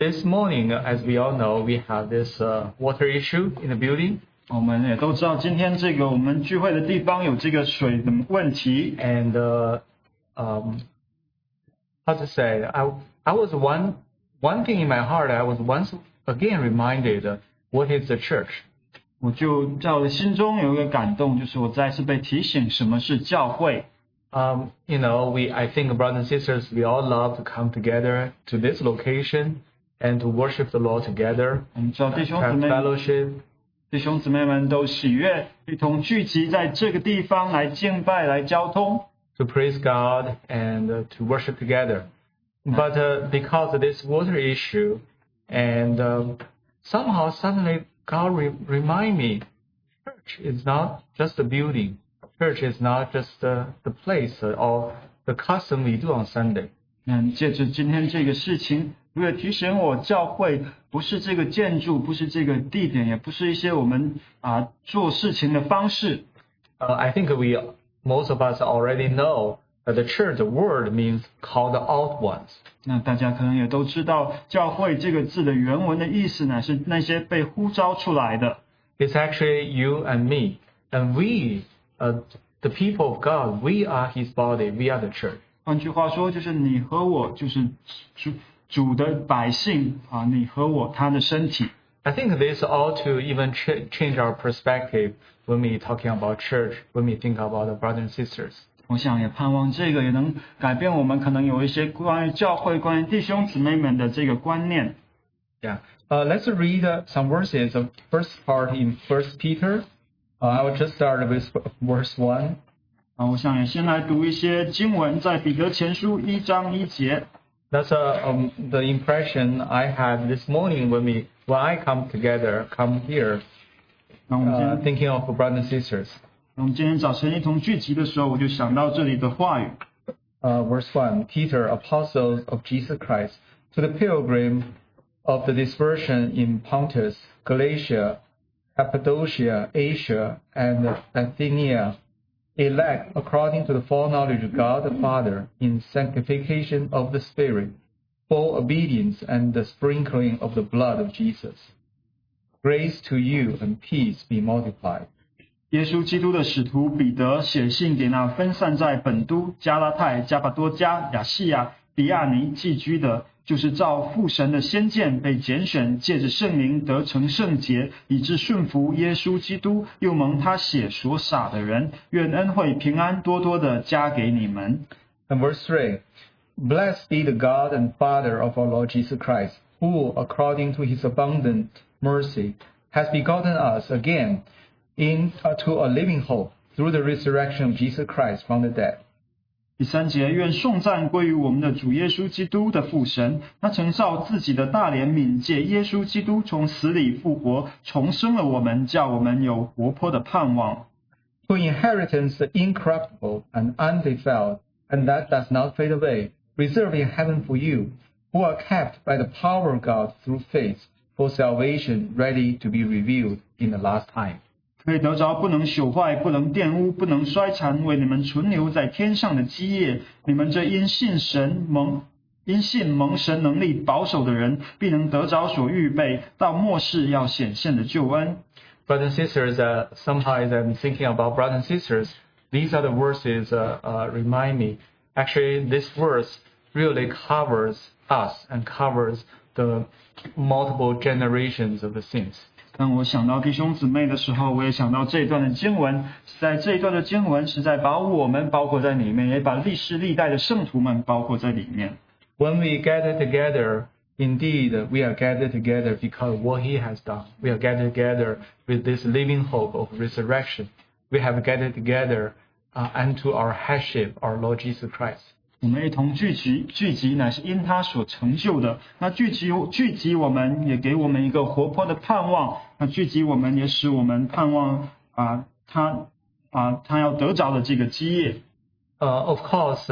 This morning, as we all know, we have this water issue in the building. 我们也都知道，今天这个我们聚会的地方有这个水的问题。 And how to say? I was one thing in my heart. I was once again reminded what is the church. 我就在我的心中有一个感动，就是我再次被提醒什么是教会。 I think brothers and sisters, we all love to come together to this location and to worship the Lord together. 我们知道弟兄姊 have 妹 fellowship. 弟兄姊妹们都喜悦，一同聚集在这个地方来敬拜、来交通。 To praise God and to worship together. But because of this water issue, and somehow suddenly God remind me, church is not just a building. Church is not just the place or the custom we do on Sunday. 借着今天这个事情，如果提醒我，教会不是这个建筑，不是这个地点，也不是一些我们做事情的方式。 I think most of us already know that the church, the word means called out ones. 那大家可能也都知道，教会这个字的原文的意思呢，是那些被呼召出来的。 It's actually you and me, and we, the people of God, we are His body, we are the church. 换句话说，就是你和我，就是主的百姓你和我，他的身体。 I think this ought to even change our perspective when we talking about church, when we think about the brothers and sisters. 我想也盼望这个也能改变我们可能有一些关于教会、关于弟兄姊妹们的这个观念。 Yeah. Let's read some verses of first part in 1 Peter. I will just start with verse 1. 我想也先来读一些经文，在彼得前书1章1节。 That's the impression I had this morning when I come here, thinking of brothers and sisters. 我们今天早晨一同聚集的时候，我就想到这里的话语。 Verse 1, Peter, apostle of Jesus Christ, to the pilgrim of the dispersion in Pontus, Galatia, Cappadocia, Asia, and Bithynia, elect according to the foreknowledge of God the Father in sanctification of the Spirit, for obedience and the sprinkling of the blood of Jesus. Grace to you and peace be multiplied. 耶稣基督的使徒彼得写信给那分散在本都、加拉太、加帕多家、亚细亚、比亚尼寄居的，就是照父神的先见被拣选，借着圣灵得成圣洁，以致顺服耶稣基督，又蒙他血所洒的人，愿恩惠平安多多的加给你们。 And verse 3, Blessed be the God and Father of our Lord Jesus Christ, who, according to his abundant mercy, has begotten us again into a living hope through the resurrection of Jesus Christ from the dead. 第3节，愿颂赞归于我们的主耶稣基督的父神，他曾照自己的大怜悯，借耶稣基督从死里复活，重生了我们，叫我们有活泼的盼望。 To inheritance incorruptible and undefiled, and that does not fade away, reserved in heaven for you, who are kept by the power of God through faith, for salvation ready to be revealed in the last time. 可以得着不能朽坏、不能玷污、不能衰残，为你们存留在天上的基业。你们这因信蒙神能力保守的人，必能得着所预备到末世要显现的救恩。 Brothers and sisters, sometimes I'm thinking about brothers and sisters. These are the verses remind me. Actually, this verse really covers us and covers the multiple generations of the saints. 当我想到弟兄姊妹的时候，我也想到这一段的经文，在这一段的经文是在把我们包括在里面，也把历世历代的圣徒们包括在里面。 When we gather together, indeed, we are gathered together because of what He has done. We are gathered together with this living hope of resurrection. We have gathered together unto our headship, our Lord Jesus Christ. 我们一同聚集乃是因他所成就的。那聚集我们也给我们一个活泼的盼望。那聚集我们也使我们盼望他要得着的这个基业。 Of course,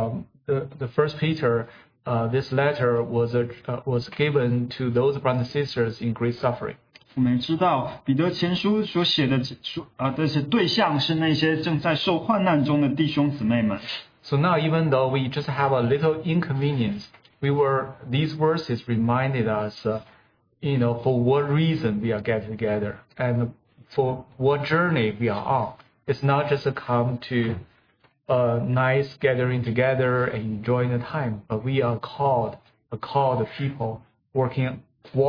the First Peter, this letter was given to those brothers and sisters in great suffering. 我们也知道彼得前书所写的这些对象是那些正在受患难中的弟兄姊妹们。 So now, even though we just have a little inconvenience, these verses reminded us, for what reason we are getting together and for what journey we are on. It's not just to come to a nice gathering together and enjoying the time, but we are called people walking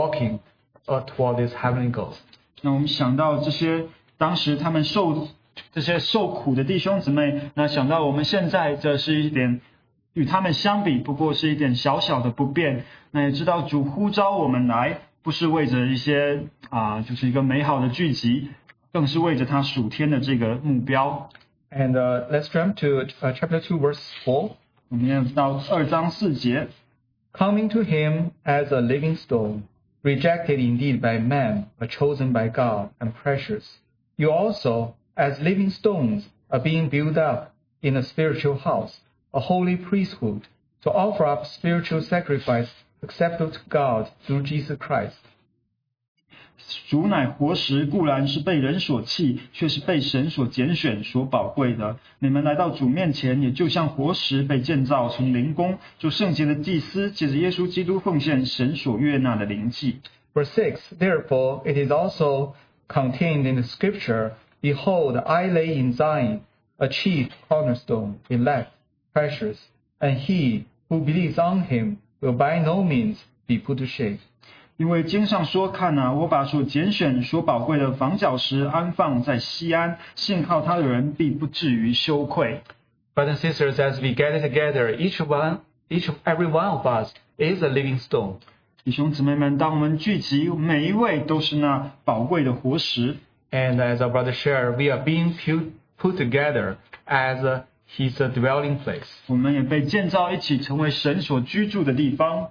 toward these heavenly goals. 那我们想到当时他们这些受苦的弟兄姊妹，那想到我们现在这是一点与他们相比，不过是一点小小的不便。那也知道主呼召我们来，不是为着一些就是一个美好的聚集，更是为着他属天的这个目标。 And let's jump to chapter 2, verse 4. 我们要到2章4节。 Coming to him as a living stone, rejected indeed by man, but chosen by God and precious. You also, as living stones, are being built up in a spiritual house, a holy priesthood, to offer up spiritual sacrifice acceptable to God through Jesus Christ. 主乃活石，固然是被人所弃，却是被神所拣选、所宝贵的。你们来到主面前，也就像活石被建造成灵宫，做圣洁的祭司，借着耶稣基督奉献神所悦纳的灵祭。 Verse 6, Therefore it is also contained in the scripture, Behold, I lay in Zion a chief cornerstone, elect, precious, and he who believes on him will by no means be put to shame. 因为经上说，看啊，我把所拣选、所宝贵的房角石安放在西安，信靠他的人必不至于羞愧。 Brothers and sisters, as we gather together, every one of us is a living stone. 弟兄姊妹们，当我们聚集，每一位都是那宝贵的活石。 And as our brother shared, we are being put together as his dwelling place. 我们也被建造一起，成为神所居住的地方。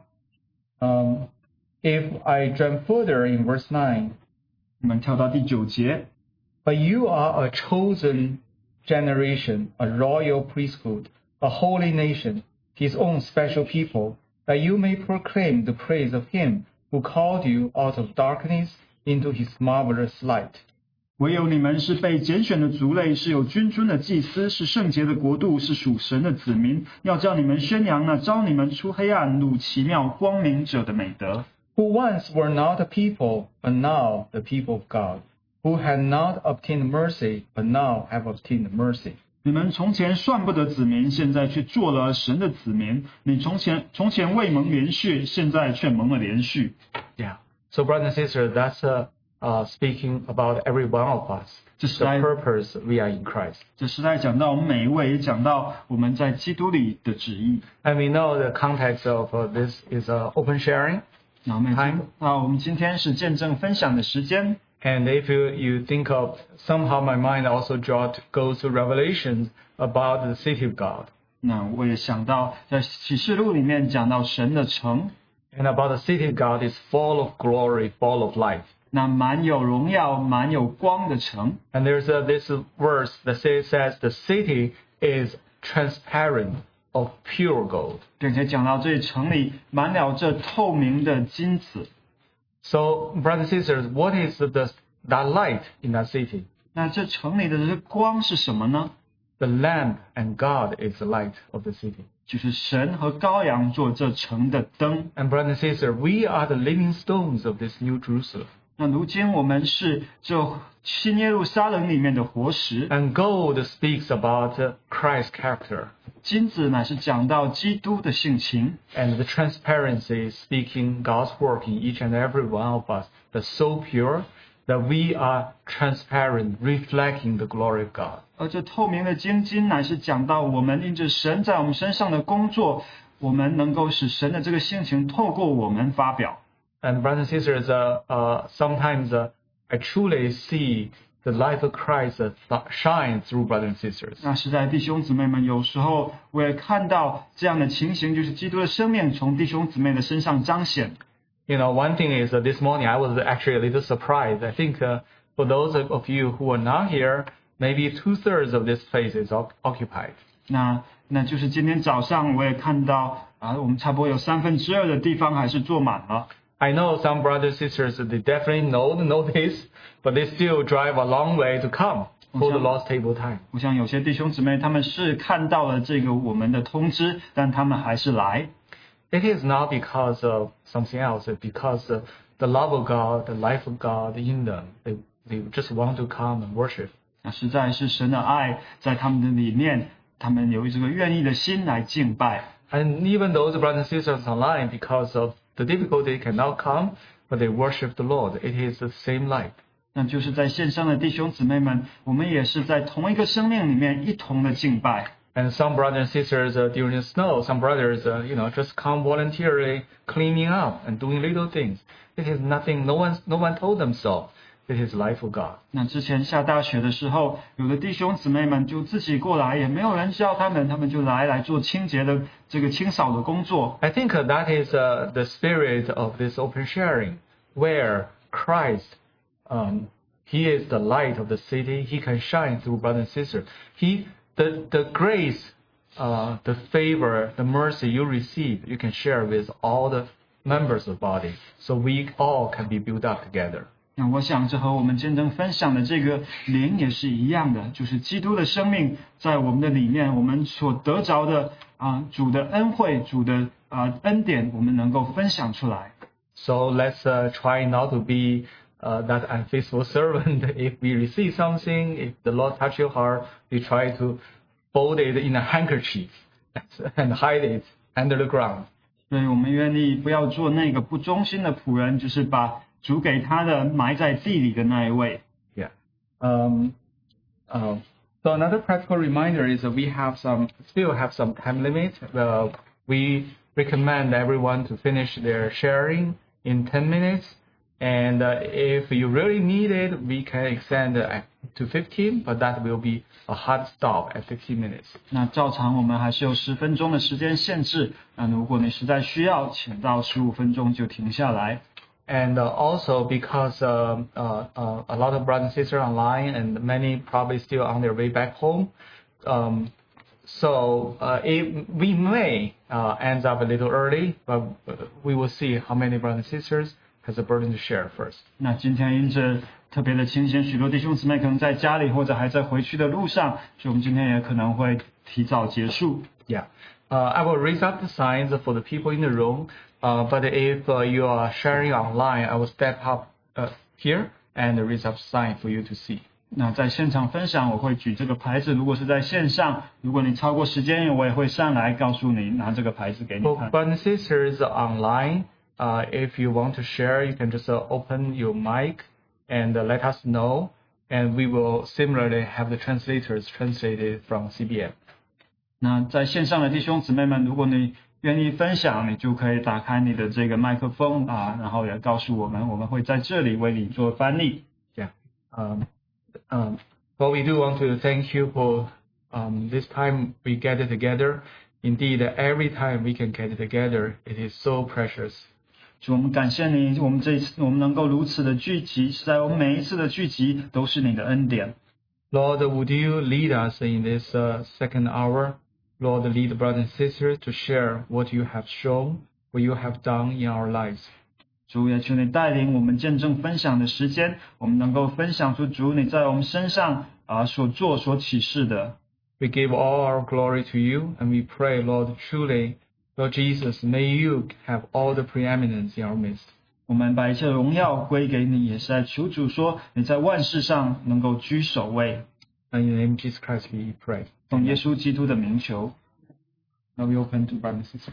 If I jump further in verse 9, 我们跳到第9节。 But you are a chosen generation, a royal priesthood, a holy nation, his own special people, that you may proclaim the praise of him who called you out of darkness into his marvelous light. 唯有你们是被拣选的族类，是有君尊的祭司，是圣洁的国度，是属神的子民，要叫你们宣扬那召你们出黑暗入奇妙光明者的美德。 Who once were not a people, but now the people of God, who had not obtained mercy, but now have obtained mercy. 你们从前算不得子民，现在却做了神的子民。你从前未蒙连续，现在却蒙了连续。 Yeah. So, brothers and sisters, that's speaking about every one of us. The purpose we are in Christ. 这时代讲到我们每一位，也讲到我们在基督里的旨意。 And we know the context of this is open sharing. 我们今天是见证分享的时间。 And if you think of, somehow my mind also goes to Revelations about the city of God. 那我也想到在启示录里面讲到神的城。 And about the city of God is full of glory, full of light. 那满有荣耀、满有光的城。 And there's this verse that says the city is transparent, of pure gold. 并且讲到这城里满了这透明的金子。 So, brothers and sisters, what is that light in that city? 那这城里的这光是什么呢？ The Lamb and God is the light of the city. 就是神和羔羊做这城的灯。 And brothers and sisters, we are the living stones of this New Jerusalem. 那如今我们是这新耶路撒冷里面的活石。 And gold speaks about Christ's character. 金子乃是讲到基督的性情。 And the transparency is speaking God's work in each and every one of us. That's so pure that we are transparent, reflecting the glory of God. 而这透明的金乃是讲到我们因着神在我们身上的工作，我们能够使神的这个性情透过我们发表。 And brothers and sisters, sometimes I truly see the light of Christ shine through brothers and sisters. 那是在弟兄姊妹们，有时候我也看到这样的情形，就是基督的生命从弟兄姊妹的身上彰显。 One thing is this morning I was actually a little surprised. I think for those of you who are not here, maybe 2/3 of this place is occupied. 那就是今天早上我也看到我们差不多有2/3的地方还是坐满了。 I know some brothers and sisters, they definitely know this, but they still drive a long way to come for the Lord's table time. 我想有些弟兄姊妹他们是看到了这个我们的通知，但他们还是来。 it is not because of something else, it's because of the love of God, the life of God in them. They just want to come and worship. 那实在是神的爱在他们的里面，他们有这个愿意的心来敬拜。 And even those brothers and sisters online, because of the difficulty, cannot come, but they worship the Lord. It is the same life. 那就是在线上的弟兄姊妹们，我们也是在同一个生命里面一同的敬拜。 And some brothers and sisters during the snow, some brothers, just come voluntarily cleaning up and doing little things. It is nothing. No one told them so. It is life of God. 那之前下大雪的时候，有的弟兄姊妹们就自己过来，也没有人教他们，他们就来做清洁的这个清扫的工作。 I think that is the spirit of this open sharing, where Christ, He is the light of the city. He can shine through brothers and sisters. The grace, the favor, the mercy you receive, you can share with all the members of the body, so we all can be built up together. 那我想这和我们见证分享的这个灵也是一样的，就是基督的生命在我们的里面，我们所得着的主的恩惠、主的恩典，我们能够分享出来。 So let's try not to be that unfaithful servant. If we receive something, if the Lord touch your heart, we try to fold it in a handkerchief and hide it under the ground. 所以我们愿意不要做那个不忠心的仆人，就是把主给他的埋在地里的那一位。 Yeah. So another practical reminder is that we still have some time limit. We recommend everyone to finish their sharing in 10 minutes. And if you really need it, we can extend to 15, but that will be a hard stop at 15 minutes. 那照常我们还是有10分钟的时间限制。那如果你实在需要，请到15分钟就停下来。 And also because a lot of brothers and sisters online and many probably still on their way back home, so we may end up a little early, but we will see how many brothers and sisters has a burden to share first. 那今天因着特别的情形，许多弟兄姊妹可能在家里或者还在回去的路上，所以我们今天也可能会提早结束。 Yeah. I will raise up the signs for the people in the room, but if you are sharing online, I will step up here and raise up sign for you to see. 那在现场分享，我会举这个牌子。如果是在线上，如果你超过时间，我也会上来告诉你，拿这个牌子给你 For 看。 brothers and sisters online, if you want to share, you can just open your mic and let us know, and we will similarly have the translators translate it from CBM. 那在线上的弟兄姊妹们，如果你愿意分享，你就可以打开你的这个麦克风然后也告诉我们，我们会在这里为你做翻译。 Yeah. But we do want to thank you for this time we get it together. Indeed, every time we can get it together, it is so precious. 主，我们感谢你，我们这一次我们能够如此的聚集，是在我们每一次的聚集都是你的恩典。 Lord, would you lead us in this second hour? Lord, lead brothers and sisters to share what you have shown, what you have done in our lives. 主也求你带领我们见证分享的时间，我们能够分享出主你在我们身上所做所启示的。 We give all our glory to you, and we pray, Lord, truly, Lord Jesus, may you have all the preeminence in our midst. 我们把一切荣耀归给你，也是在求主说你在万事上能够居首位。 And in the name of Jesus Christ we pray. 奉耶稣基督的名求。 Now we open to brothers and sisters.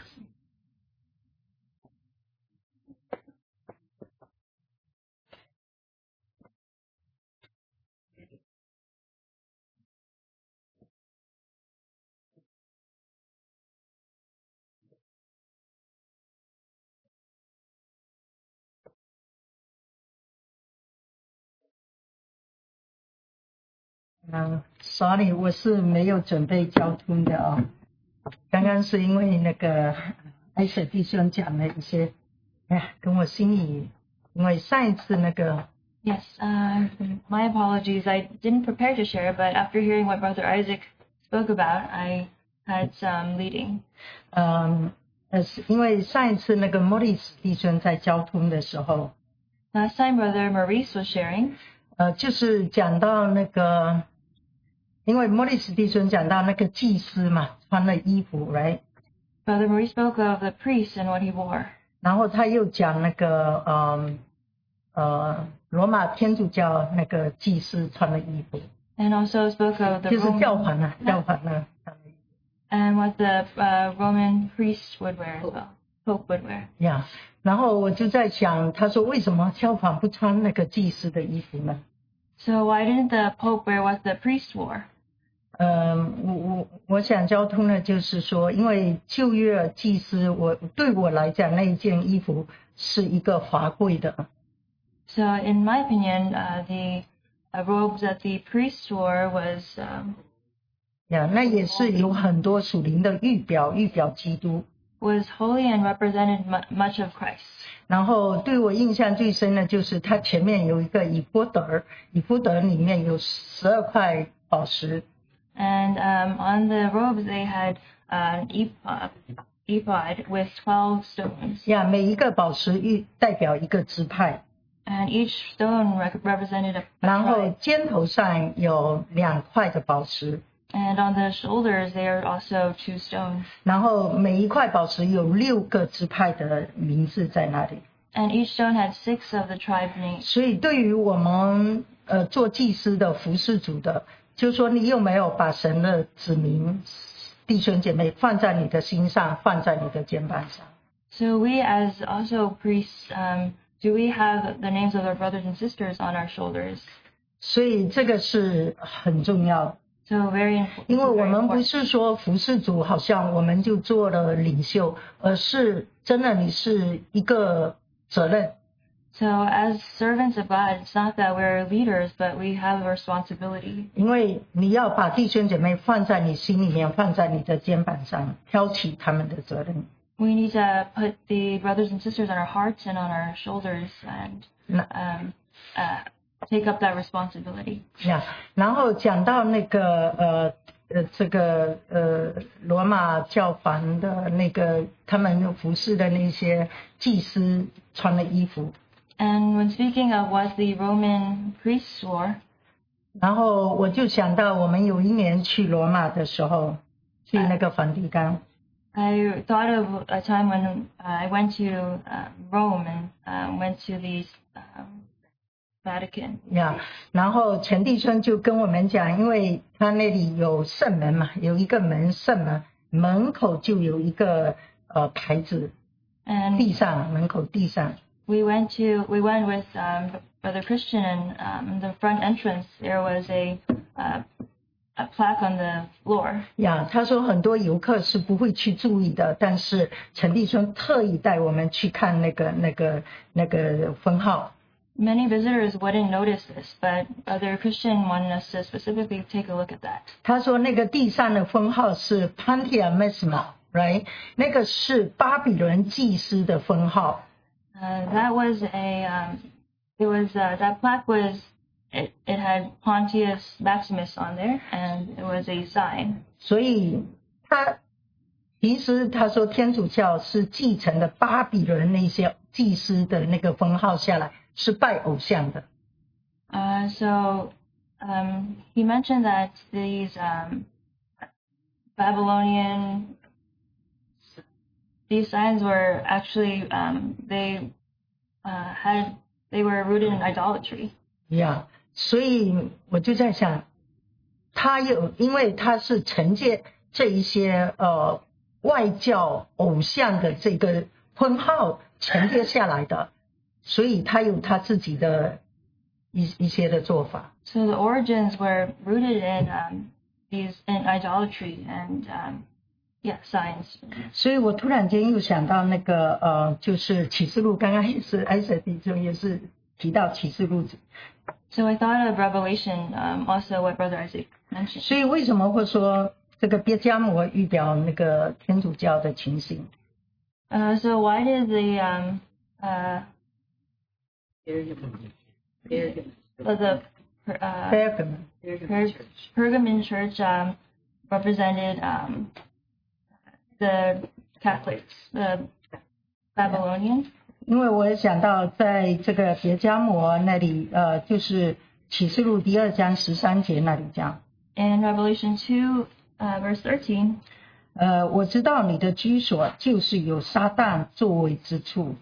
sorry， 我是没有准备交通的哦。刚刚是因为那个艾舍弟兄讲了一些，跟我心里，因为上一次那个。 Yes, my apologies. I didn't prepare to share, but after hearing what Brother Isaac spoke about, I had some leading. 因为上一次那个莫里斯弟兄在交通的时候 Last time Brother Maurice was sharing, 就是讲到那个，因为莫里斯弟兄讲到那个祭司嘛，穿了衣服 ，right？ Brother Marie spoke of the priest and what he wore. 然后他又讲那个罗马天主教那个祭司穿的衣服， And also spoke of the 就是教 Roman, 皇啊，教皇呢穿的衣服 and what the Roman priest would wear as well, Pope would wear. 呀。然后我就在想，他说为什么教皇不穿那个祭司的衣服呢？ So why didn't the Pope wear what the priest wore? 我想交通呢，就是说，因为旧约祭司，对我来讲那一件衣服是一个华贵的。 So in my opinion, the robes that the priest wore was 呀，那也是有很多属灵的预表基督。 was holy and represented much of Christ. 然后对我印象最深的就是它前面有一个以弗德，以弗德里面有12块宝石。 And on the robes they had an ephod with 12 stones. 呀，每一个宝石代表一个支派。 And each stone represented a 然后 tribe. 肩头上有2块的宝石。 And on the shoulders there are also 2 stones. 然后每一块宝石有6个支派的名字在那里。 And each stone had 6 of the tribe names. 所以对于我们做祭司的服侍主的，就是说你有没有把神的子民弟兄姐妹放在你的心上，放在你的肩膀上？ So we as also priests, do we have the names of our brothers and sisters on our shoulders? 所以这个是很重要的。 So very important. 因为我 very 们不 important. 是说服侍主好像我们就做了领袖，而是真的你是一个责任。 So as servants of God, it's not that we're leaders, but we have a responsibility. 因为你要把弟兄姐妹放在你心里面，放在你的肩膀上，挑起他们的责任。 We need to put the brothers and sisters on our hearts and on our shoulders and take up that responsibility. 呀，然后讲到那个这个罗马教皇的那个他们服侍的那些祭司穿的衣服。 And when speaking of what the Roman priests wore, 然后我就想到我们有一年去罗马的时候，去那个梵蒂冈。 I thought of a time when I went to Rome and went to the Vatican. 呀，然后陈弟兄就跟我们讲，因为他那里有圣门嘛，有一个门圣门，门口就有一个牌子， And 地上门口地上。 we went with Brother Christian, and in the front entrance there was a plaque on the floor. 呀，他说很多游客是不会去注意的，但是陈弟兄特意带我们去看那个分号。 Many visitors wouldn't notice this, but Brother Christian wanted us to specifically take a look at that. 他说那个地上的分号是 Pantia Mesma，right？ 那个是巴比伦祭司的分号。 That was that plaque was it had Pontius Maximus on there, and it was a sign. 所以其实他说天主教是继承了巴比伦那些祭司的那个分号下来，是拜偶像的。 So he mentioned that these Babylonian these signs were actually they were rooted in idolatry. 呀，所以我就在想，因为他是承接这一些外教偶像的这个分号承接下来的，所以他有他自己的一些的做法。 So the origins were rooted in idolatry and signs. 所以我突然间又想到那个就是启示录，刚刚也是艾瑟弟兄也是提到启示录。 So I thought of Revelation, also what Brother Isaac mentioned. 所以为什么会说这个别迦摩预表那个天主教的情形？ So why did the Pergamon church represented the Catholics, the Babylonians? 因为我也想到在这个别迦摩那里就是启示录第2章13节那里讲， In Revelation 2, verse 13, 我知道你的居所就是有撒旦作为之处。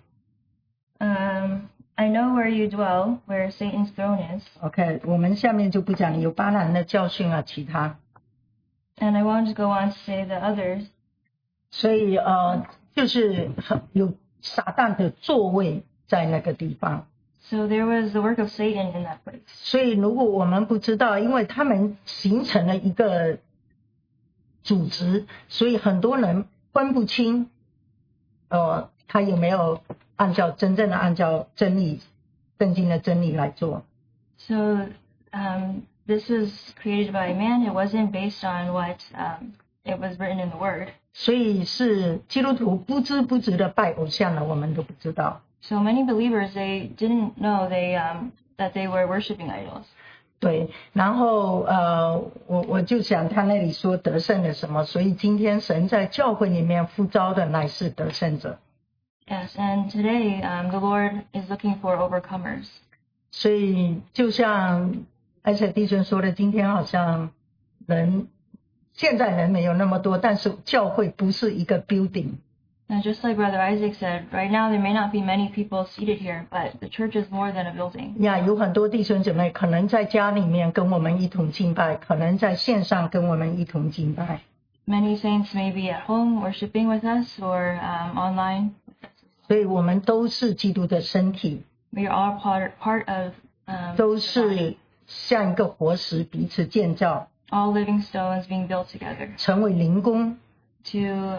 I know where you dwell, where Satan's throne is. OK， 我们下面就不讲有巴兰的教训啊，其他。 And I want to go on to say the others. 所以就是有撒旦的座位在那个地方。 So there was the work of Satan in that place. 所以如果我们不知道，因为他们形成了一个组织，所以很多人分不清，他有没有真正的按照真理、圣经的真理来做。 So this was created by man. It wasn't based on what it was written in the Word. 所以是基督徒不知不觉的拜偶像了，我们都不知道。 So many believers, they didn't know that they were worshiping idols. 对，然后我就想他那里说得胜的什么，所以今天神在教会里面呼召的乃是得胜者。 Yes, and today the Lord is looking for overcomers. 所以就像艾瑟弟兄说的，今天好像现在人没有那么多，但是教会不是一个 building。 And just like Brother Isaac said, right now there may not be many people seated here, but the church is more than a building. 有很多弟兄姐妹可能在家里面跟我们一同敬拜，可能在线上跟我们一同敬拜。 Many saints may be at home worshiping with us or online. 所以我们都是基督的身体。 We are all part of 都是像一个活石彼此建造。 All living stones being built together. 成为灵宫。 To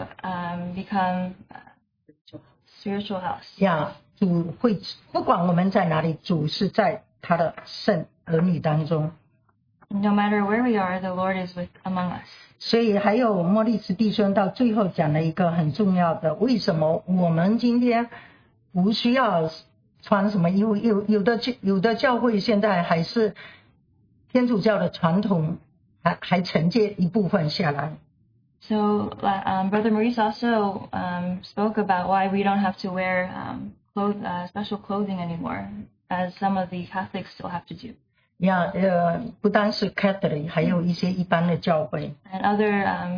become spiritual house. 主会不管我们在哪里，主是在他的圣儿女当中。 No matter where we are, the Lord is among us. 所以还有莫利斯弟兄到最后讲了一个很重要的，为什么我们今天不需要穿什么衣服？有的教会现在还是天主教的传统，还承接一部分下来。 So Brother Maurice also spoke about why we don't have to wear special clothing anymore, as some of the Catholics still have to do. 不单是 Catholic， 还有一些一般的教会。 And other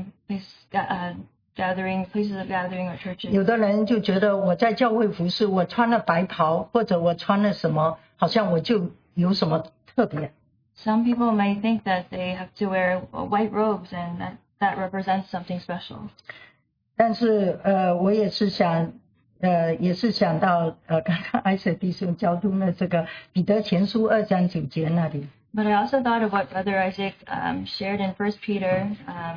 places of gathering or churches. 有的人就觉得我在教会服侍，我穿了白袍或者我穿了什么，好像我就有什么特别。 Some people may think that they have to wear white robes and that represents something special. 但是我也是想到刚刚艾瑟弟兄交通的这个彼得前书2章9节那里。 But I also thought of what Brother Isaac shared in 1 Peter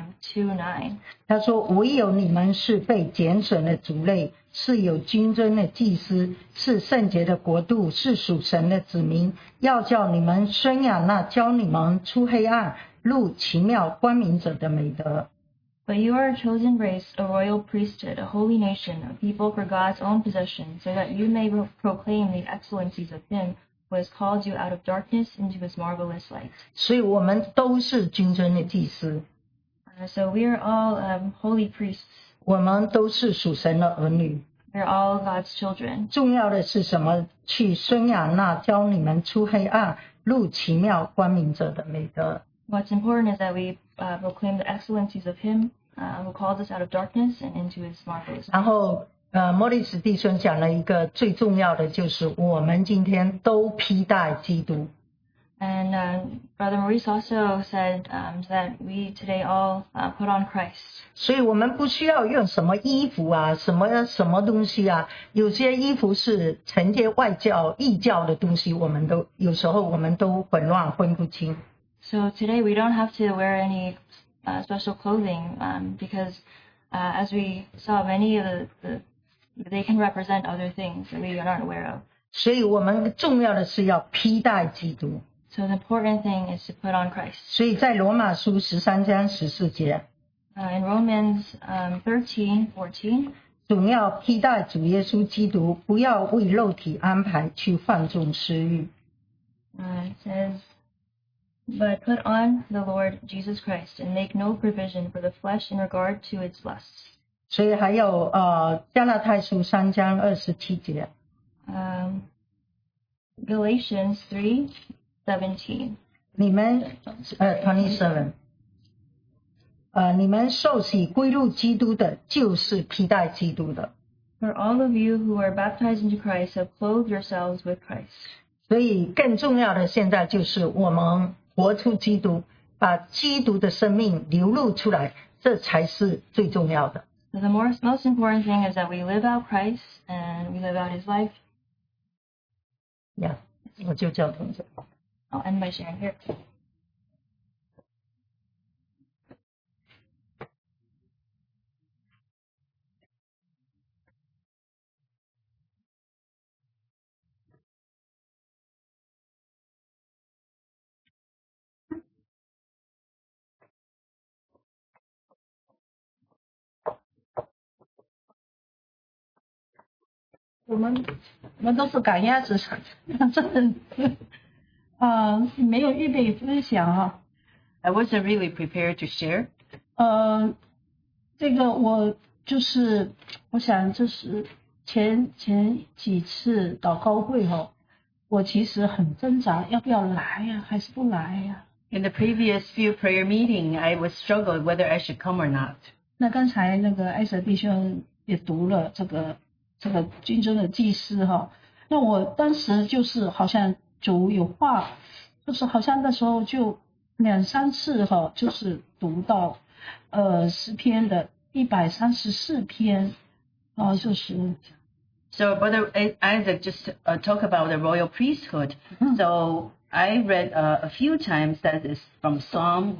2:9. 他说：“唯有你们是被拣选的族类，是有君尊的祭司，是圣洁的国度，是属神的子民，要叫你们宣扬那教你们出黑暗入奇妙光明者的美德。” But you are a chosen race, a royal priesthood, a holy nation, a people for God's own possession, so that you may proclaim the excellencies of Him who has called you out of darkness into His marvelous light. 所以我们都是君尊的祭司。 So we are all holy priests. 我们都是属神的儿女。 We are all God's children. 重要的是什么？去宣扬那教你们出黑暗入奇妙光明者的美德。 What's important is that we proclaim the excellencies of Him who calls us out of darkness and into His marvelous light. 然后莫里斯弟兄讲了一个最重要的，就是我们今天都披戴基督。 And Brother Maurice also said that we today all put on Christ. 所以我们不需要用什么衣服啊，什么东西啊。有些衣服是承接外教、异教的东西，有时候我们都混乱分不清。 So today we don't have to wear any special clothing because as we saw, many of they can represent other things that we are not aware of. 所以我们重要的是要披戴基督。 So the important thing is to put on Christ. 所以在罗马书13章14节。 In Romans 13:14. 总要披戴主耶稣基督，不要为肉体安排去放纵私欲。 It says, but put on the Lord Jesus Christ and make no provision for the flesh in regard to its lusts. 所以还有加拉太书3章27节。 Galatians 3:17. 你们27。 你们受洗归入基督的，就是披戴基督的。 For all of you who are baptized into Christ have clothed yourselves with Christ. 所以更重要的现在就是我们活出基督，把基督的生命流露出来，这才是最重要的。 So the most important thing is that we live out Christ and we live out His life. 我就交通这。 I'll end by sharing here. 我们都是赶鸭子上，真的，没有预备分享哈。 I wasn't really prepared to share. 这个我想这是前几次祷告会哈，我其实很挣扎，要不要来呀，还是不来呀 ？In the previous few prayer meeting, I was struggled whether I should come or not. 那刚才那个艾瑟弟兄也读了这个军中的祭司哈，那我当时就是好像主有话，就是好像那时候就2-3次哈，就是读到诗篇的134篇就是。 So Brother Isaac just talk about the royal priesthood. So I read a few times that is from Psalm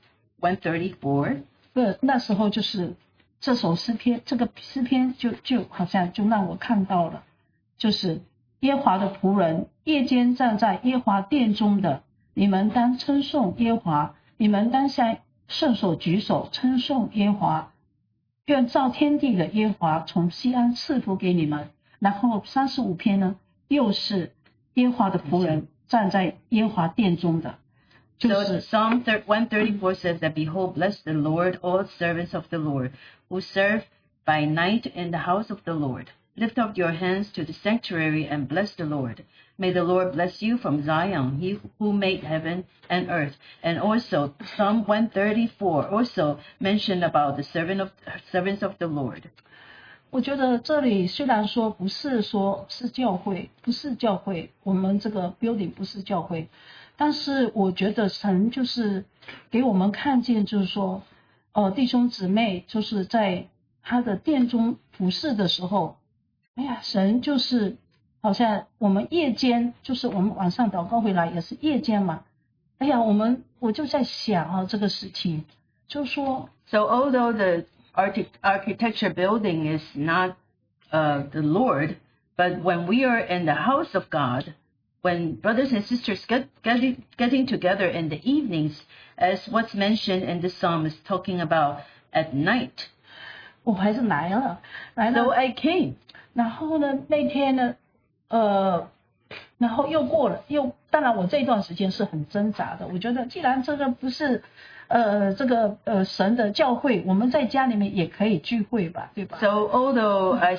134. 那时候就是这首诗篇，这个诗篇就好像就让我看到了，就是耶和华的仆人，夜间站在耶和华殿中的，你们当称颂耶和华，你们当向圣所举手称颂耶和华，愿造天地的耶和华从西安赐福给你们。然后35篇呢，又是耶和华的仆人站在耶和华殿中的。 So Psalm 134 says that, Behold, bless the Lord, all servants of the Lord, who serve by night in the house of the Lord. Lift up your hands to the sanctuary and bless the Lord. May the Lord bless you from Zion, He who made heaven and earth. And also Psalm 134 also mentioned about the servants of the Lord. 我觉得这里虽然说不是教会，我们这个 building 不是教会，但是我觉得神就是给我们看见，就是说弟兄姊妹就是在他的殿中服侍的时候，神就是好像我们夜间，就是我们晚上祷告回来也是夜间嘛，我就在想这个事情，就是说 So although the architecture building is not the Lord, but when we are in the house of God, when brothers and sisters getting together in the evenings, as what's mentioned in the psalm is talking about at night. 我还是来了。 So I came. 然后呢，那天呢，然后又过了，当然我这段时间是很挣扎的。我觉得既然这个不是神的教会，我们在家里面也可以聚会吧，对吧 ？So although I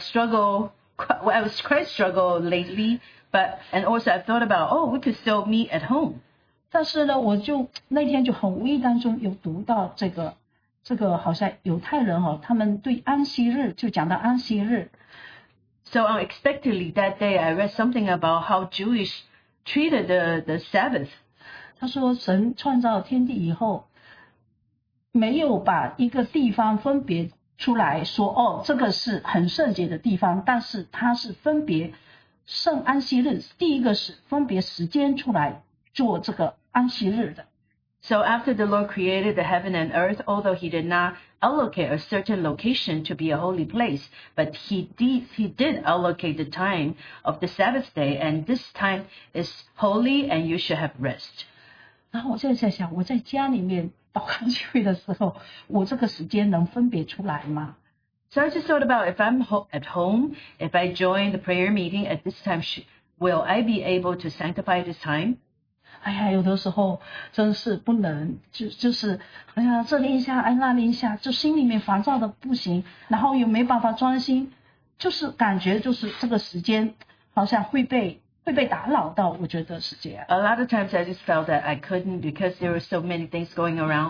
was quite struggle lately, and also I thought about, we could still meet at home. 但是呢，我就那天就很无意当中有读到这个好像犹太人他们对安息日就讲到安息日。 So unexpectedly that day I read something about how Jewish treated the Sabbath. 他说神创造天地以后，没有把一个地方分别出来说这个是很圣洁的地方，但是他是分别圣安息日，第一个是分别时间出来做这个安息日的。 So after the Lord created the heaven and earth, although He did not allocate a certain location to be a holy place, but He did allocate the time of the Sabbath day, and this time is holy and you should have rest. 然后我现在在想，我在家里面祷告聚会的时候，我这个时间能分别出来吗？ So I just thought about if I'm at home, if I join the prayer meeting at this time, will I be able to sanctify this time? 有的时候真是不能，就是好像这里一下，那里一下，就心里面烦躁的不行，然后又没办法专心，就是感觉就是这个时间好像会被打扰到，我觉得是这样。 A lot of times I just felt that I couldn't because there were so many things going around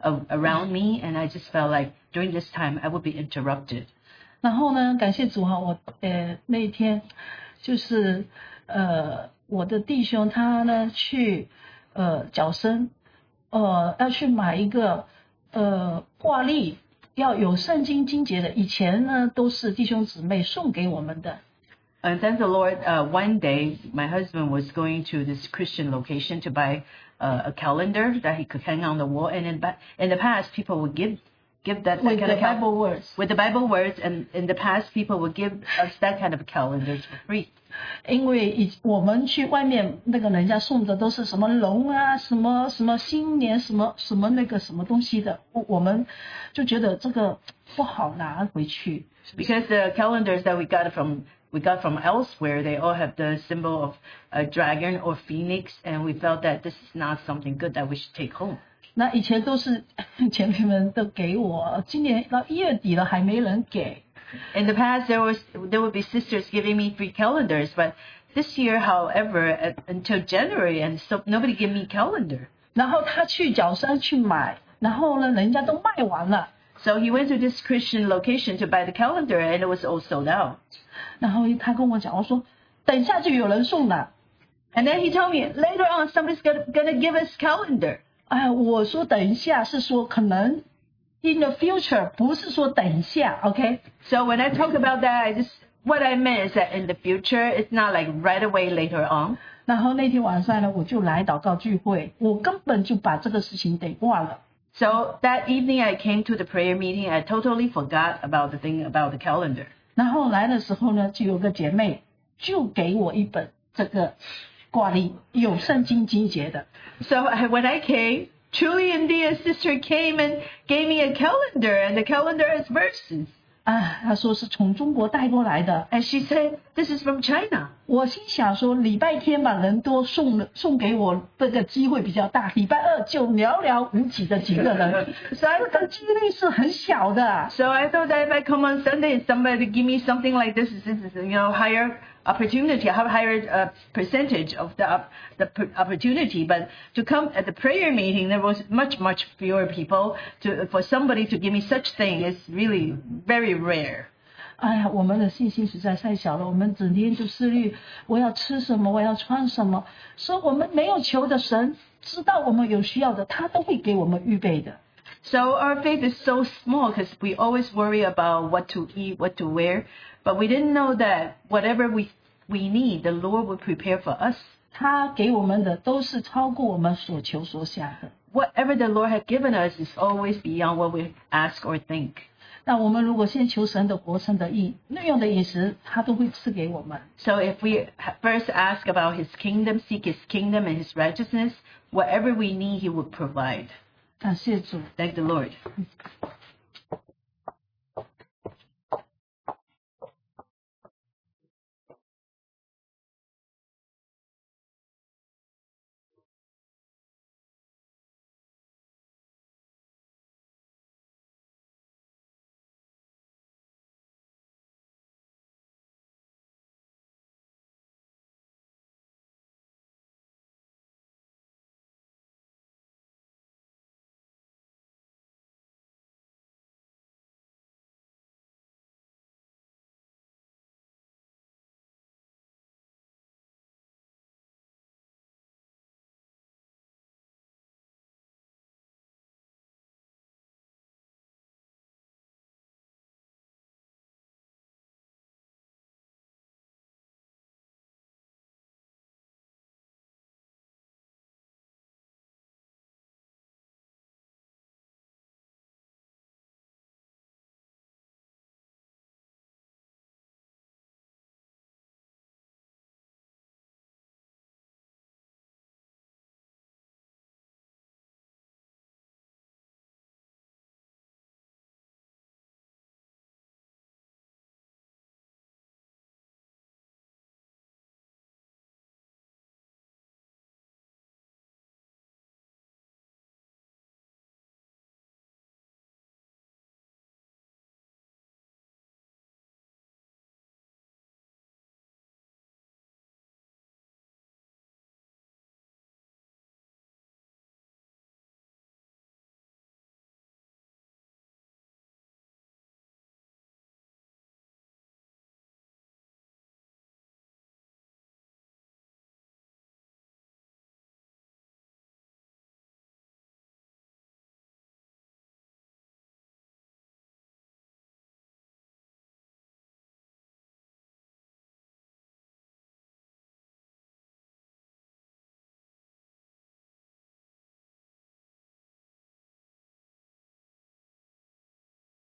around me, and I just felt like during this time I would be interrupted. 然后呢，感谢主哈，我那一天就是我的弟兄他呢去脚身要去买一个挂历，要有圣经经节的，以前呢都是弟兄姊妹送给我们的。 And then the Lord, one day, my husband was going to this Christian location to buy a calendar that he could hang on the wall. And in the past, people would give that With kind the of Bible words. With the Bible words, and in the past, people would give us that kind of calendars for free. 因为我们去外面那个人家送的都是什么龙啊，什么什么新年什么什么那个什么东西的，我们就觉得这个不好拿回去。 Because the calendars that we got from elsewhere, they all have the symbol of a dragon or phoenix, and we felt that this is not something good that we should take home. 那以前都是前辈们都给我，今年到1月底了还没人给。 In the past, there would be sisters giving me free calendars, but this year, however, until January, and so nobody gave me calendar. 然后他去角山去买，然后呢，人家都卖完了。 So he went to this Christian location to buy the calendar, and it was all sold out. 然后他跟我讲，我说等一下就有人送了。 And then he told me later on somebody's gonna give us calendar. 哎，我说等一下是说可能 in the future， 不是说等一下 ，OK？ So when I talk about that, what I meant is that in the future, it's not like right away later on. 然后那天晚上呢，我就来祷告聚会，我根本就把这个事情给忘了。 So that evening, I came to the prayer meeting. I totally forgot about the thing about the calendar. 然后来的时候呢，就有个姐妹就给我一本这个挂历，有圣经经节的。 So when I came, truly indeed, a sister came and gave me a calendar, and the calendar has verses. 啊，她说是从中国带过来的。 And she said, "This is from China." 我心想说，礼拜天把人多送给我，这个机会比较大。礼拜二就寥寥无几的几个人，所以这几率是很小的。 So I thought that if I come on Sunday and somebody give me something like this is higher opportunity, higher percentage of the opportunity. But to come at the prayer meeting, there was much fewer people. For somebody to give me such thing is really very rare. 哎呀，我们的信心实在太小了，我们整天就思虑我要吃什么，我要穿什么，所以我们没有求的神知道我们有需要的，他都会给我们预备的。 So our faith is so small because we always worry about what to eat, what to wear, but we didn't know that whatever we need, the Lord will prepare for us. 他给我们的都是超过我们所求所想的。 Whatever the Lord had given us is always beyond what we ask or think. 那我们如果先求神的国、神的义，内用的饮食，他都会赐给我们。 So if we first ask about His kingdom, seek His kingdom and His righteousness, whatever we need, He will provide. 感谢主。 Thank the Lord.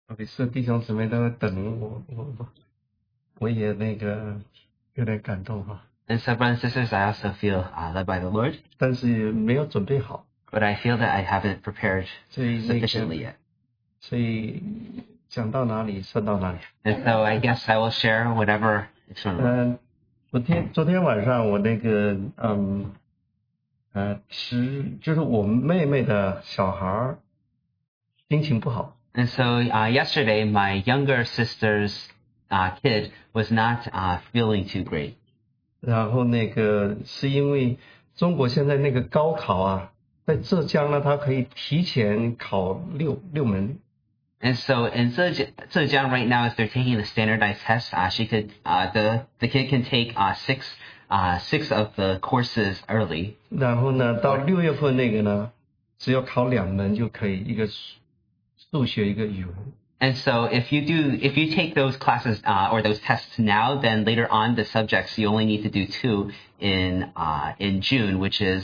每次弟兄姊妹都在等我也那个有点感动哈。 And so, brothers and sisters, I also feel led by the Lord, 但是没有准备好， but I feel that I haven't prepared 所以那 sufficiently 个 yet. 所以讲到哪里算到哪里。 And so I guess I will share whatever is from the Lord. 昨天晚上我那个就是我妹妹的小孩儿心情不好， And so yesterday, my younger sister's kid was not feeling too great. 然后那个是因为中国现在那个高考啊，在浙江呢，它可以提前考六门。 And so in Zhejiang right now, as they're taking the standardized test, the kid can take six of the courses early. 然后呢，到6月份那个呢，只要考2门就可以，一个数学，一个语文。 And so if you take those classes or those tests now, then later on the subjects you only need to do 2 in June, which is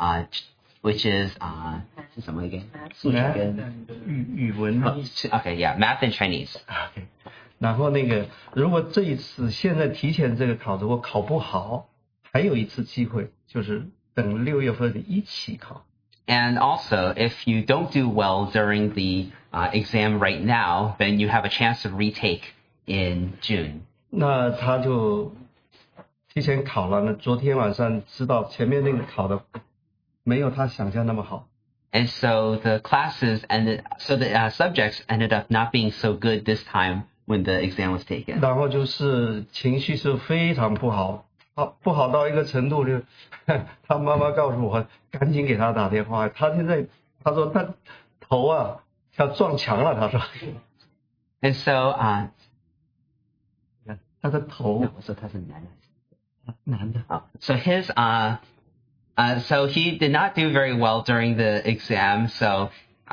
是什么again? 数学跟语文。 Okay, yeah, math and Chinese. OK， 然后那个如果这一次现在提前这个考，如果考不好，还有一次机会，就是等6月份一起考。 And also, if you don't do well during the exam right now, then you have a chance to retake in June. 那他就提前考了呢，昨天晚上知道前面那个考的没有他想象那么好。 And so the subjects ended up not being so good this time when the exam was taken. 然后就是情绪是非常不好，不好到一个程度就，他妈妈告诉我，赶紧给他打电话。他现在他说他头啊要撞墙了，他说。 And so 他的头。 so 他是男的。 男的。 So so he did not do very well during the exam. So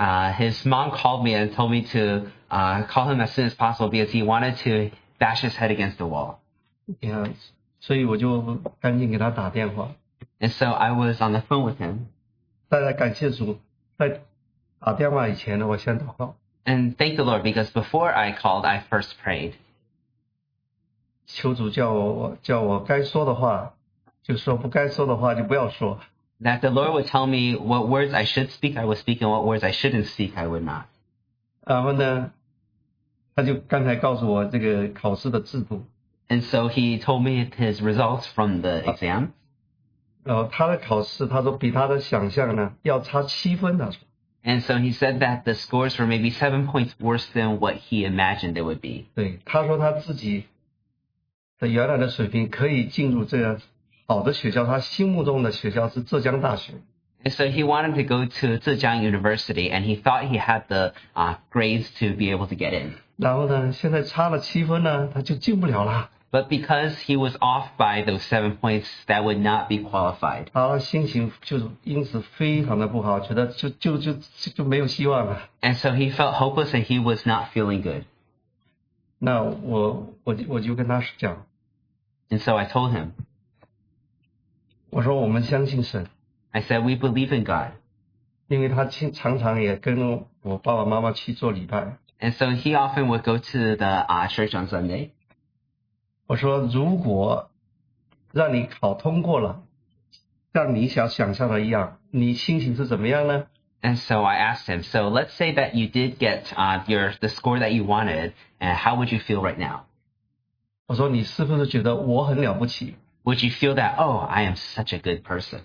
his mom called me and told me to call him as soon as possible because he wanted to bash his head against the wall. Yeah. 所以我就赶紧给他打电话。 And so I was on the phone with him. 大家感谢主，在打电话以前呢，我先祷告。 And thank the Lord because before I called, I first prayed. 求主叫我该说的话就说，不该说的话就不要说。 That the Lord would tell me what words I should speak, I would speak, and what words I shouldn't speak, I would not. 然后呢，他就刚才告诉我这个考试的制度。 And so he told me his results from the exam. 然后他的考试，他说比他的想象呢要差7分他说。 And so he said that the scores were maybe 7 points worse than what he imagined it would be. 对，他说他自己的原来的水平可以进入这个好的学校，他心目中的学校是浙江大学。 And so he wanted to go to Zhejiang University, and he thought he had the grades to be able to get in. 然后呢，现在差了7分呢，他就进不了了。 But because he was off by those 7 points, that would not be qualified. 他心情就是因此非常的不好，觉得就没有希望了。 And so he felt hopeless and he was not feeling good. 那我就跟他讲， And so I told him, 我说我们相信神， I said, we believe in God. 因为他常常也跟我爸爸妈妈去做礼拜。 And so he often would go to the church on Sunday. 我说如果让你考通过了，像你想象的一样，你心情是怎么样呢？ And so I asked him, so let's say that you did get the score that you wanted, and how would you feel right now? 我说你是不是觉得我很了不起？ Would you feel that, oh, I am such a good person?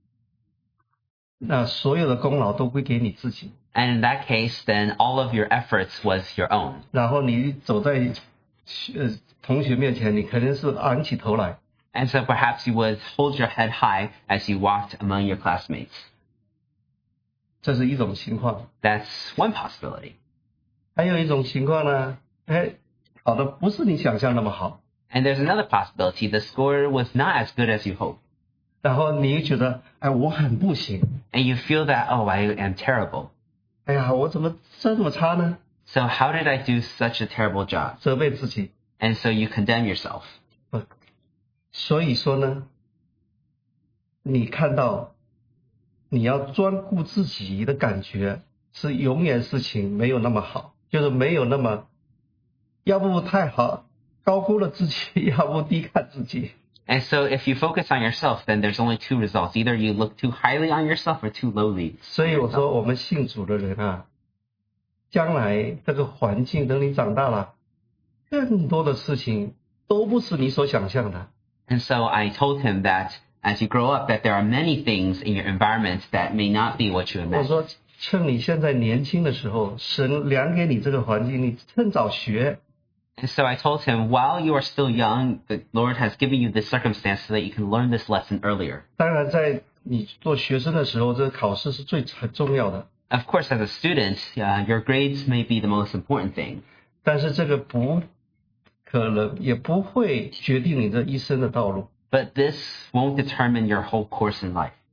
那所有的功劳都归给你自己。 And in that case, then all of your efforts was your own. 然后你走在同学面前，你肯定是昂起头来。 And so perhaps you would hold your head high as you walked among your classmates. 这是一种情况。 That's one possibility. 还有一种情况呢，考的不是你想象那么好， And there's another possibility. The score was not as good as you hoped. 然后你又觉得，我很不行， And you feel that, oh, I am terrible. 哎呀，我怎么这么差呢？ So how did I do such a terrible job? 责备自己。 And so you condemn yourself. 所以说呢，你看到你要专顾自己的感觉是永远事情没有那么好。 就是没有那么，要不太好，高估了自己，要不低看自己。 And so if you focus on yourself, then there's only two results. Either you look too highly on yourself or too lowly. 所以我说，我们信主的人啊，将来这个环境，等你长大了，更多的事情都不是你所想象的。 And so I told him that as you grow up, that there are many things in your environment that may not be what you 我 imagine. 说，趁你现在年轻的时候，神量给你这个环境，你趁早学。 And so I told him, while you are still young, the Lord has given you this circumstance so that you can learn this lesson earlier. 当然，在你做学生的时候，这个考试是很重要的， Of course, as a student, your grades may be the most important thing, 但是这个不可能，也不会决定你这一生的道路。 but this won't determine your whole course in life.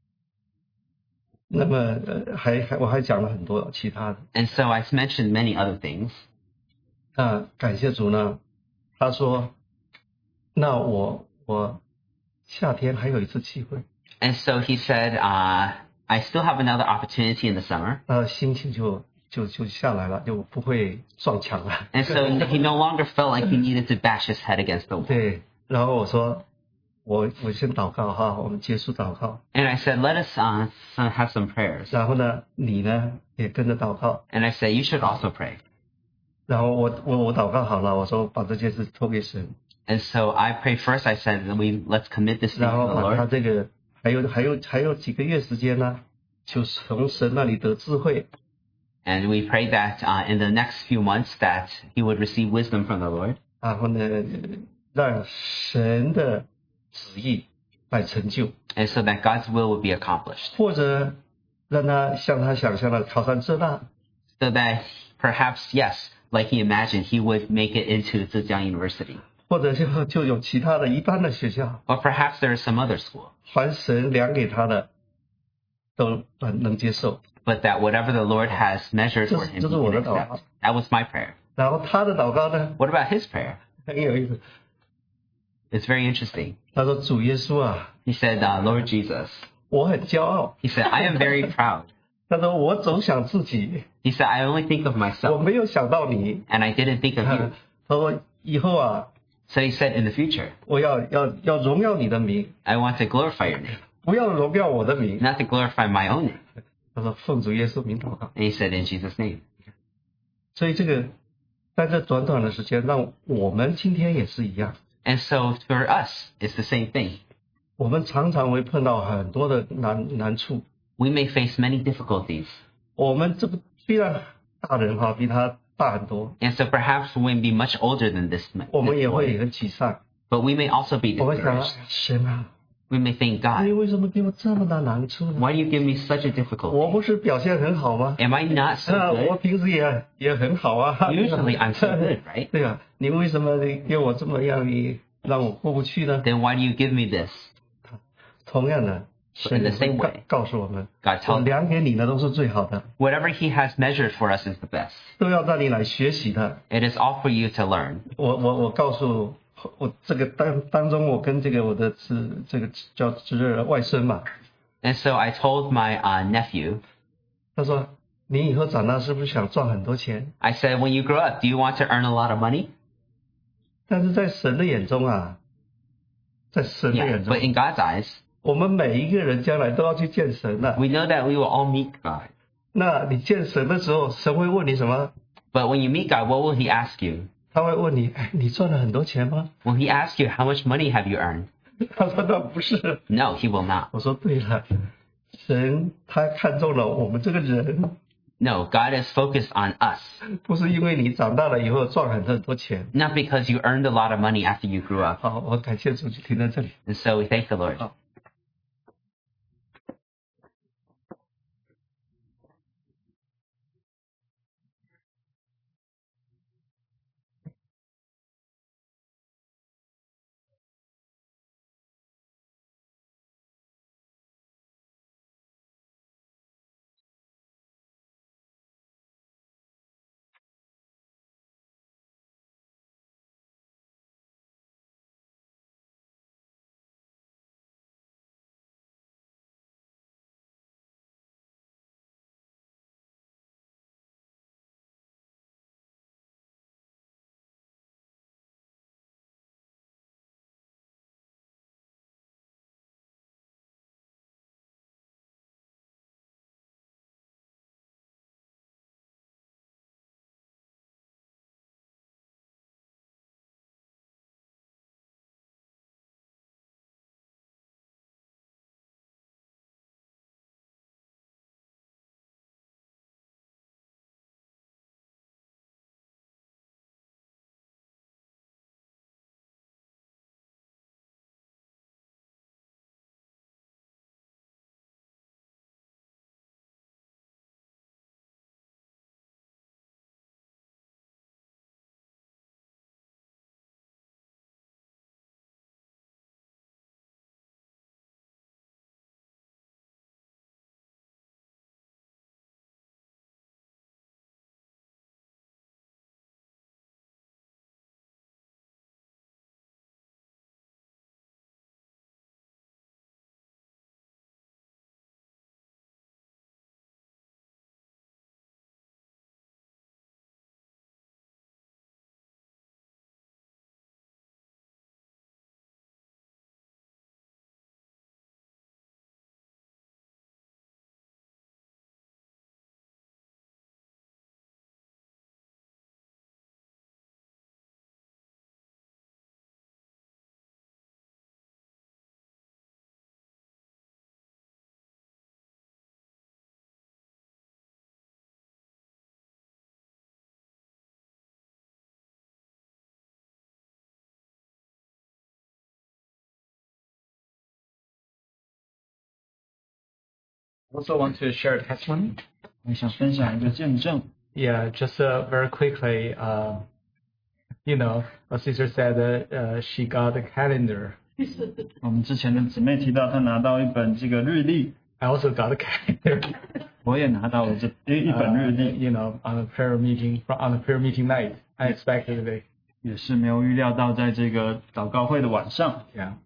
那么，我还讲了很多其他的。 And so I mentioned many other things. 那感谢主呢，他说，那我夏天还有一次机会， And so he said, I still have another opportunity in the summer. 心情就下来了，就不会撞墙了。 And so he no longer felt like he needed to bash his head against the wall. 对，然后我说，我先祷告哈，我们结束祷告， And I said, let us have some prayers. 然后呢，你呢也跟着祷告， And I said, you should also pray. 然后我祷告好了，我说把这件事托给神， And so I prayed first. I said, let's commit this thing 然 to 后 the 把他 Lord. 这个还有几个月时间呢，就从神那里得智慧， And we prayed that in the next few months that he would receive wisdom from the Lord. 然后呢，让神的旨意来成就， And so that God's will would be accomplished. 或者让他像他想象的考上浙大， So that perhaps, yes, like he imagined, he would make it into Zhejiang University. 或者就有其他的一般的学校， Or perhaps there is some other school. 凡神量给他的都能接受。 But that whatever the Lord has measured for him, he 这是我 can 的祷告。 accept. That was my prayer. 然后他的祷告呢， What about his prayer? 很有意思。 It's very interesting. 他说：“主耶稣啊， He said, Lord Jesus. 我很骄傲。 He said, I am very proud. 他说我总想自己， He said, I only think of 我 myself, 没有想到你。 and I didn't think of you. 他说以后啊， So he said, in the future, 我要荣耀你的名， I want to glorify your name, 不要荣耀我的名。 not to glorify my own name. 他说奉主耶稣名祷告。 And he said, in Jesus' name. 所以这个在这短短的时间，让我们今天也是一样。 And so for us, it's the same thing. 我们常常会碰到很多的难处。 We may face many difficulties. 我们这个虽然大人哈比他大很多， And so perhaps we may be much older than this 我们也 boy, 会很沮丧。 but we may also be 我会想， discouraged. 神啊， We may think, 你 God, 为什么给我这么大难处呢？ why do you give me such a 我 difficulty? 不是表现很好吗？ Am I not so 我 good? 平时也很好啊。 Usually I'm so good, right? 对啊，你为什么给我这么样，你让我过不去呢？ Then why do you give me this? 同样的， In the same way, 告诉我们， God 我 tells 量给你的都是最好的， whatever he has measured for us is the best. 都要让你来学习的。 It is all for you to learn. 我告诉我这个当中，我跟我的这个叫外甥嘛， And so I told my nephew, 他说你以后长大是不是想赚很多钱？ I said, when you grow up, do you want to earn a lot of money? 但是在神的眼中啊，在神的 Yeah, 眼中 but，in God's eyes, 我们每一个人将来都要去见神的。 we know that we will all meet God. 那你见神的时候，神会问你什么？ But when you meet God, what will he ask you? 他会问你，哎，你赚了很多钱吗？ Will he ask you, how much money have you earned? 他说那不是。 No, he will not. 我说对了，神他看中了我们这个人， No, God is focused on us. 不是因为你长大了以后赚很多钱。 Not because you earned a lot of money after you grew up. 好，我感谢主，就停在这里。 And so we thank the Lord. 好 Also want to share a testimony. 我想分享一个见证。 Yeah, just very quickly. You know, a sister said she got a calendar. 我们之前的姊妹提到，她拿到一本这个日历， I also got a calendar. 我也拿到了这一本日历， You know, on a prayer meeting night, unexpectedly. 也是没有预料到在这个祷告会的晚上。 Yeah.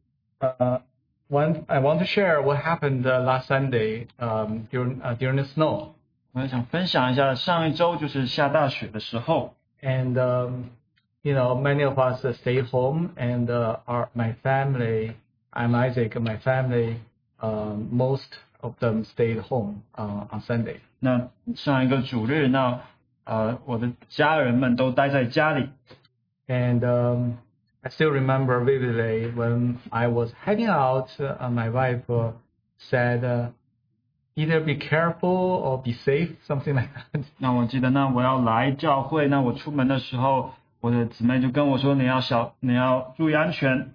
One, I want to share what happened last Sunday during the snow. 我也想分享一下上一周就是下大雪的时候， And you know, many of us stayed home, and my family, I'm Isaac, my family, most of them stayed home on Sunday. 那上一个主日，那我的家人们都待在家里。 And I still remember vividly when I was heading out, my wife said, either be careful or be safe, something like that. 那我记得，那我要来教会，那我出门的时候，我的姊妹就跟我说，你要注意安全。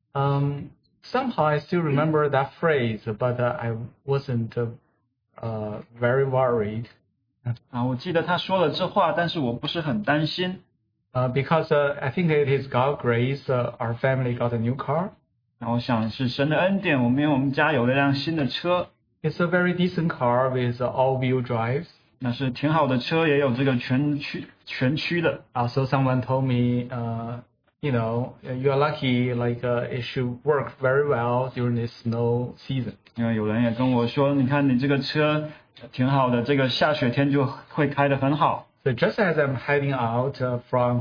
Somehow I still remember that phrase, but I wasn't very worried. 我记得她说了这话，但是我不是很担心。 Because I think it is God's grace, our family got a new car. 那我想是神的恩典，因为我们家有了辆新的车， It's a very decent car with all-wheel drives. 那是挺好的车，也有这个全驱的。 So someone told me, you know, you are lucky, like it should work very well during this snow season. 因为有人也跟我说，你看你这个车挺好的，这个下雪天就会开得很好。 So just as I'm heading out from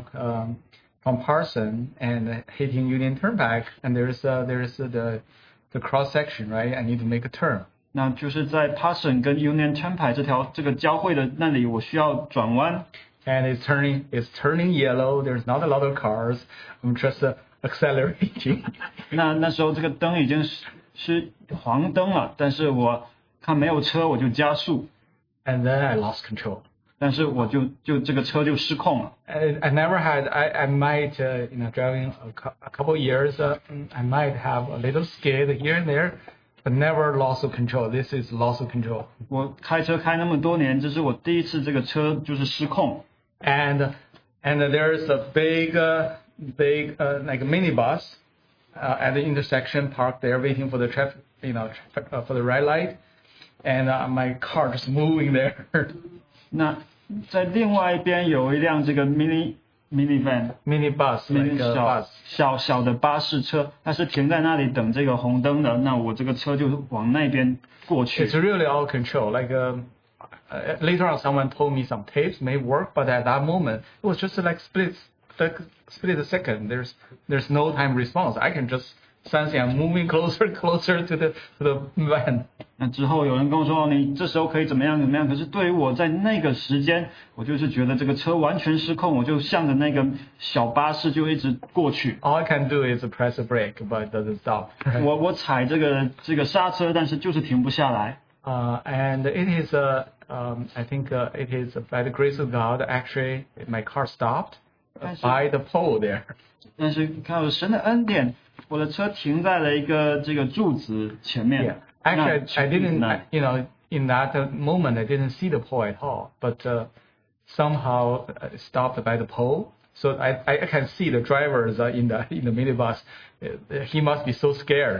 Parson and hitting Union Turnpike, and there's the cross section, right? I need to make a turn. 那就是在 Parson 跟 Union Turnpike 这个交汇的那里，我需要转弯。 And it's turning yellow. There's not a lot of cars. I'm just accelerating. 那时候这个灯已经是黄灯了，但是我看没有车，我就加速。 And then I lost control. 但是我就这个车就失控了。 I never had. I might, you know, driving a couple of years. I might have a little skid here and there, but never loss of control. This is loss of control. 我开车开那么多年，这是我第一次这个车就是失控。 And there's a big like a minibus at the intersection parked there waiting for the traffic, you know, for the red light, and my car just moving there. 那在另外一边有一辆这个 minibus， like a bus. 小的巴士车，它是停在那里等这个红灯的。那我这个车就往那边过去。 It's really out of control. Like later on, someone told me some tapes may work, but at that moment, it was just like split a second. There's no time response. I can just sense I'm moving closer to the van. 那之后有人跟我说，你这时候可以怎么样。可是对于我在那个时间，我就是觉得这个车完全失控，我就向着那个小巴士就一直过去。 All I can do is press a brake, but it doesn't stop. 我踩这个刹车，但是就是停不下来。 And it is I think it is by the grace of God. Actually, my car stopped by the pole there. 但是靠神的恩典，我的车停在了一个这个柱子前面。 Yeah. Actually, I didn't, you know, in that moment, I didn't see the pole at all, but somehow stopped by the pole. So I can see the drivers in the minibus. He must be so scared.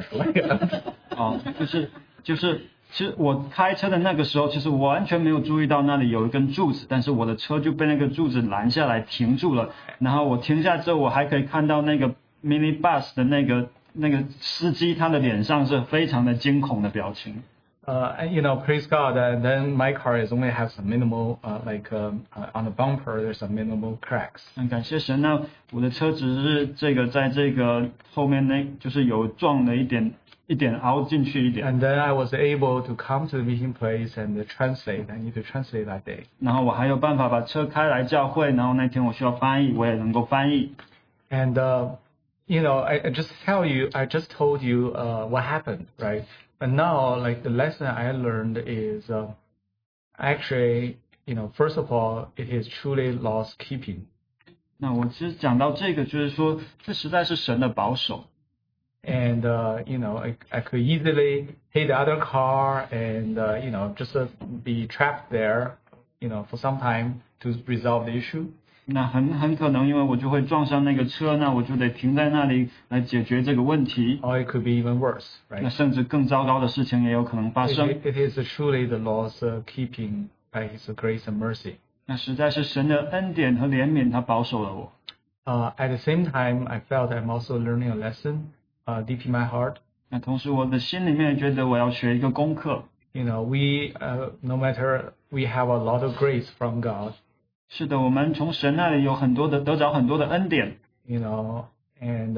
就是其实我开车的那个时候，其实我完全没有注意到那里有一根柱子，但是我的车就被那个柱子拦下来停住了。然后我停下之后，我还可以看到那个 minibus 的那个司机，他的脸上是非常的惊恐的表情。 You know, praise God. And then my car is only has some minimal, like on the bumper, there's some minimal cracks. 感谢神，那我的车只是在这个后面就是有撞了一点凹进去一点。 And then I was able to come to the meeting place and translate. I need to translate that day. 然后我还有办法把车开来教会，然后那天我需要翻译，我也能够翻译。 And you know, I just told you what happened, right? But now, like the lesson I learned is actually, you know, first of all, it is truly laws keeping. 那我其实讲到这个，就是说，这实在是神的保守。 and I could easily hit the other car and just be trapped there, for some time to resolve the issue. 那很可能因为我就会撞上那个车，那我就得停在那里来解决这个问题。 Or it could be even worse, 那 right? 甚至更糟糕的事情也有可能发生。 It is truly the Lord's keeping by His grace and mercy. 那实在是神的恩典和怜悯，他保守了我。 At the same time, I felt I'm also learning a lesson deep in my heart. 那同时我的心里面觉得我要学一个功课。 We no matter we have a lot of grace from God. 是的，我们从神那里有得着很多的恩典。 And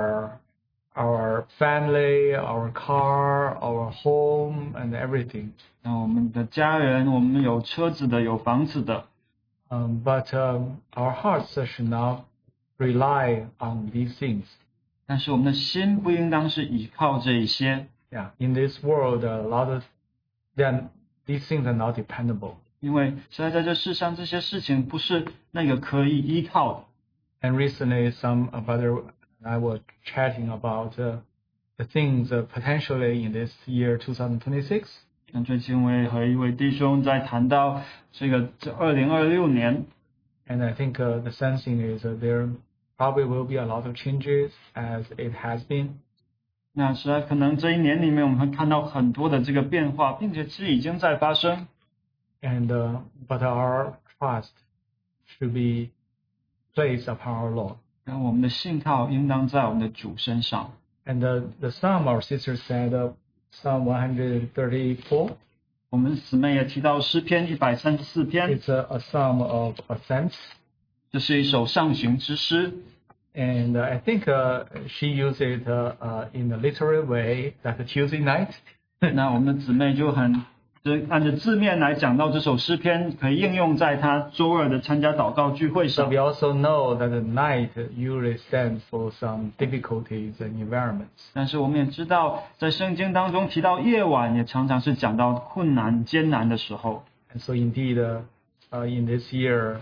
our family, our car, our home, and everything. 那我们的家人，我们有车子的，有房子的。 But our hearts should not rely on these things. 但是我们的心不应当是依靠这一些。 Yeah, in this world, a lot of these things are not dependable. 因为实在在这世上，这些事情不是那个可以依靠的。 And recently, some brother and I were chatting about the things potentially in this year 2026. 那最近我也和一位弟兄在谈到这2026年。 And I think the sensing is there probably will be a lot of changes as it has been. 那实在可能这一年里面，我们会看到很多的这个变化，并且是已经在发生。 And but our trust should be placed upon our Lord. 然后我们的信靠应当在我们的主身上。 And the psalm our sister said, Psalm 134. 我们姊妹也提到诗篇134篇。 It's a psalm of ascents. 这是一首上行之诗。 And I think she used it in a literal way, that Tuesday night. 那我们的姊妹就按照字面来讲到这首诗篇，可以应用在她周二的参加祷告聚会 So 上。 we also know that the night usually stands for some difficulties and environments. 但是我们也知道，在圣经当中提到夜晚，也常常是讲到困难、艰难的时候。 And so indeed, in this year,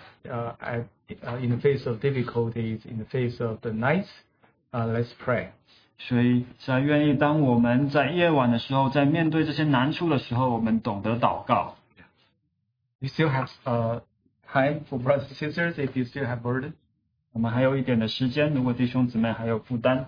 in the face of difficulties, in the face of the night, let's pray. 所以实在愿意当我们在夜晚的时候，在面对这些难处的时候，我们懂得祷告。 We still have time for brothers and sisters if you still have burden. 我们还有一点的时间，如果弟兄姊妹还有负担。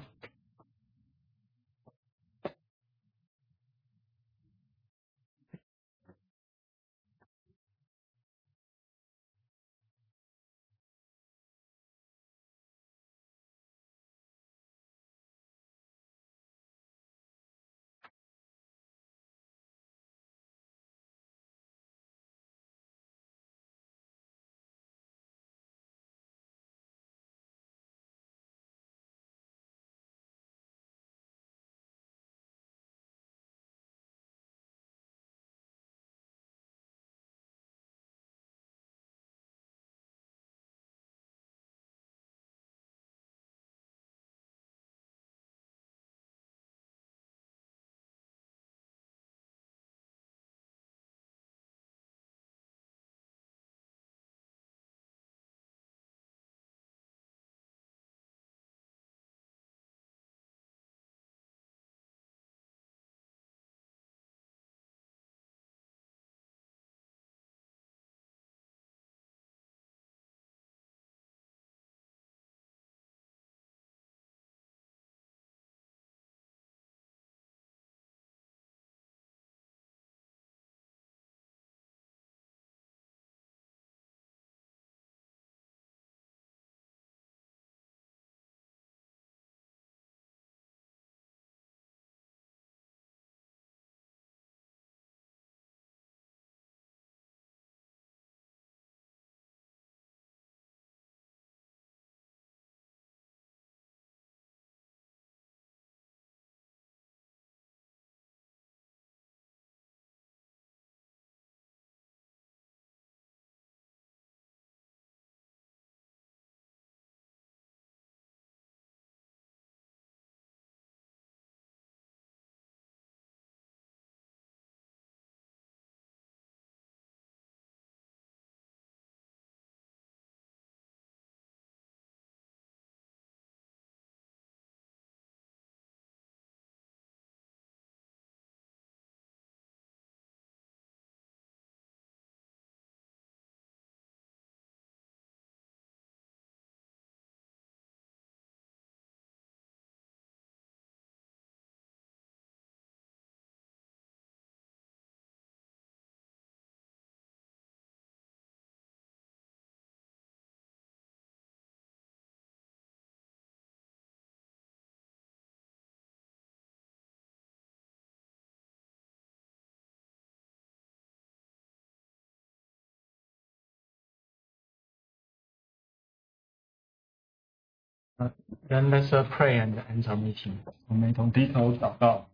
Then let's pray and end our meeting. 我们一同低头祷告。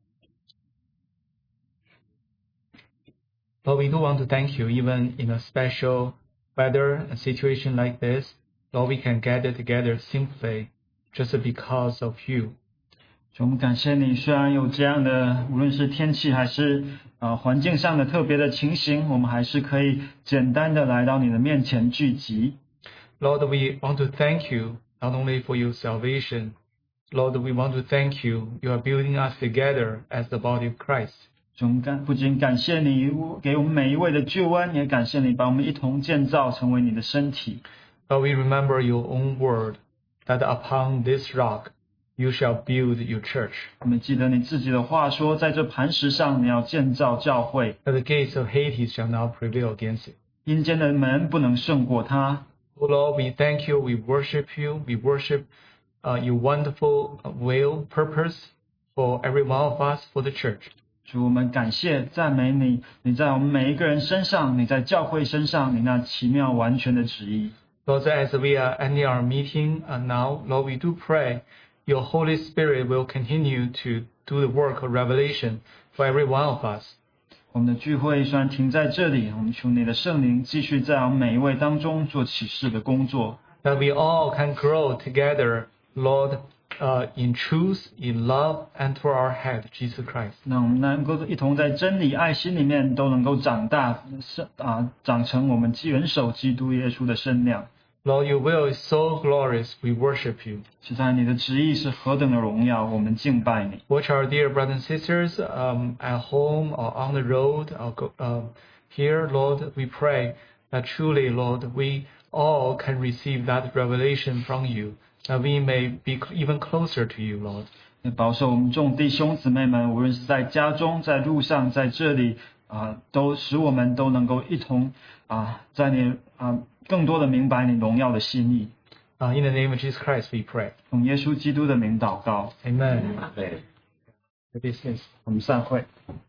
Lord, we do want to thank you, even in a special weather and situation like this. Lord, we can gather together simply just because of you. 主，我们感谢你，虽然有这样的，无论是天气还是环境上的特别的情形，我们还是可以简单的来到你的面前聚集。 Lord, we want to thank you not only for your salvation. Lord, we want to thank you. You are building us together as the body of Christ. 主，我们不仅感谢你给我们每一位的救恩，也感谢你把我们一同建造成为你的身体。 Lord, we remember your own word that upon this rock you shall build your church. 我们记得你自己的话说，在这磐石上你要建造教会， That the gates of Hades shall not prevail against it. 阴间的门不能胜过它。 Oh Lord, we thank you, we worship you, we worship your wonderful will, purpose for every one of us, for the church. 主，我们感谢赞美你，你在我们每一个人身上，你在教会身上，你那奇妙完全的旨意。 Lord, as we are ending our meeting now, Lord, we do pray your Holy Spirit will continue to do the work of revelation for every one of us. 我们的聚会虽然停在这里，我们求你的圣灵继续在我们每一位当中做启示的工作。 That we all can grow together, Lord, in truth, in love, and for our head, Jesus Christ. 那我们能够一同在真理、爱心里面都能够长大，长成我们元首基督耶稣的身量。 Lord, your will is so glorious, we worship you. 实在你的旨意是何等的荣耀，我们敬拜你。 Watch our dear brothers and sisters at home or on the road or here, Lord, we pray that truly, Lord, we all can receive that revelation from you, that we may be even closer to you, Lord. 也保守我们众弟兄姊妹们，无论是在家中、在路上、在这里都使我们都能够一同在你更多的明白你荣耀的心意。 In the name of Jesus Christ, we pray. 用耶稣基督的名祷告。 Amen. Amen. The business. 我们散会。